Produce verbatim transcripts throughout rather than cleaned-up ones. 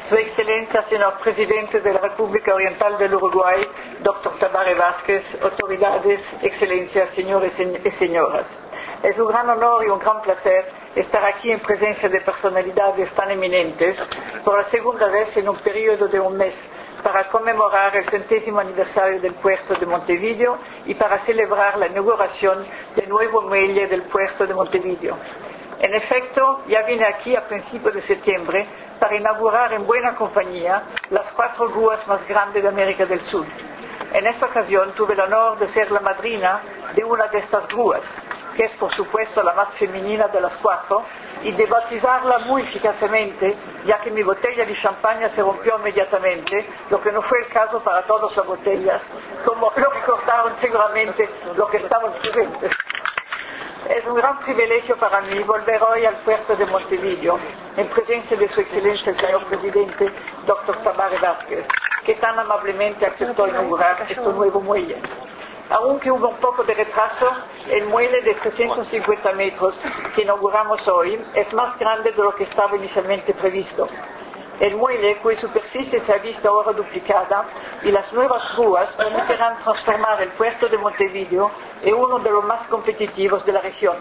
Su Excelencia, señor Presidente de la República Oriental del Uruguay, doctor Tabaré Vázquez, autoridades, Excelencias, señores y señoras. Es un gran honor y un gran placer estar aquí en presencia de personalidades tan eminentes por la segunda vez en un periodo de un mes para conmemorar el centésimo aniversario del puerto de Montevideo y para celebrar la inauguración del nuevo muelle del puerto de Montevideo. En efecto, ya vine aquí a principios de septiembre para inaugurar en buena compañía las cuatro grúas más grandes de América del Sur. En esta ocasión tuve el honor de ser la madrina de una de estas grúas, que es por supuesto la más femenina de las cuatro, y de bautizarla muy eficazmente, ya que mi botella de champaña se rompió inmediatamente, lo que no fue el caso para todas las botellas, como lo recordaron seguramente los que estaban presentes. Es un gran privilegio para mí volver hoy al puerto de Montevideo, en presencia de Su Excelencia el señor Presidente, doctor Tabaré Vázquez, que tan amablemente aceptó inaugurar este nuevo muelle. Aunque hubo un poco de retraso, el muelle de trescientos cincuenta metros que inauguramos hoy es más grande de lo que estaba inicialmente previsto. El muelle, cuya superficie se ha visto ahora duplicada, y las nuevas grúas permitirán transformar el puerto de Montevideo en uno de los más competitivos de la región.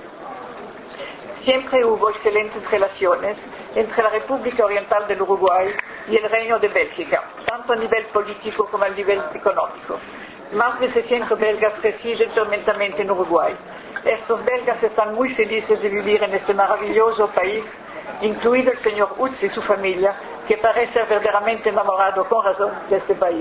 Siempre hubo excelentes relaciones entre la República Oriental del Uruguay y el Reino de Bélgica, tanto a nivel político como a nivel económico. Más de seiscientos belgas residen permanentemente en Uruguay. Estos belgas están muy felices de vivir en este maravilloso país, incluido el señor Utz y su familia, que parece verdaderamente enamorado con razón de este país.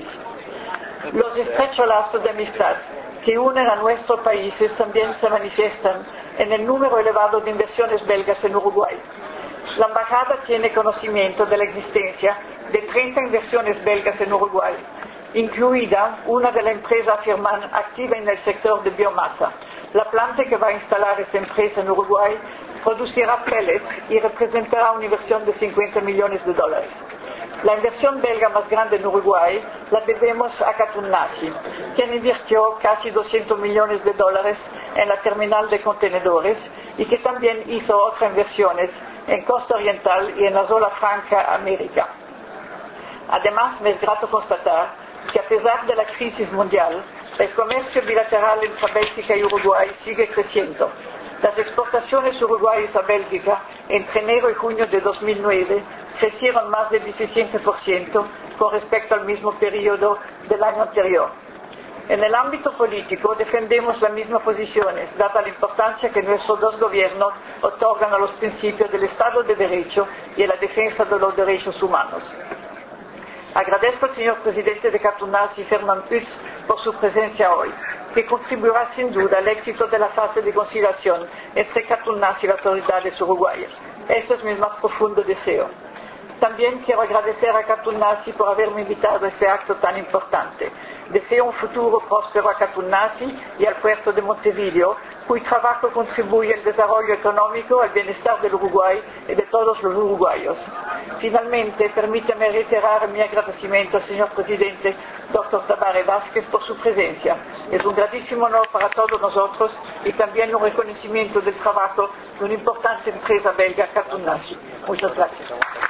Los estrechos lazos de amistad que unen a nuestros países también se manifiestan en el número elevado de inversiones belgas en Uruguay. La embajada tiene conocimiento de la existencia de treinta inversiones belgas en Uruguay, incluida una de la empresa Firman activa en el sector de biomasa. La planta que va a instalar esta empresa en Uruguay producirá pellets y representará una inversión de cincuenta millones de dólares. La inversión belga más grande en Uruguay la debemos a Katoen-Nasie, quien invirtió casi doscientos millones de dólares en la terminal de contenedores y que también hizo otras inversiones en Costa Oriental y en la zona franca América. Además, me es grato constatar que a pesar de la crisis mundial, el comercio bilateral entre Bélgica y Uruguay sigue creciendo. Las exportaciones uruguayas a Bélgica entre enero y junio de dos mil nueve crecieron más de diecisiete por ciento con respecto al mismo periodo del año anterior. En el ámbito político defendemos las mismas posiciones, dada la importancia que nuestros dos gobiernos otorgan a los principios del Estado de Derecho y a la defensa de los derechos humanos. Agradezco al señor Presidente de Katoen-Nasie, Fernand Utz, por su presencia hoy, que contribuirá sin duda al éxito de la fase de conciliación entre Katoen-Nasie y las autoridades uruguayas. Ese es mi más profundo deseo. También quiero agradecer a Katoen-Nasie por haberme invitado a este acto tan importante. Deseo un futuro próspero a Katoen-Nasie y al puerto de Montevideo, cuyo trabajo contribuye al desarrollo económico, al bienestar del Uruguay y de todos los uruguayos. Finalmente, permítame reiterar mi agradecimiento al señor Presidente, doctor Tabaré Vázquez, por su presencia. Es un grandísimo honor para todos nosotros y también un reconocimiento del trabajo de una importante empresa belga, Katoen-Nasie. Muchas gracias.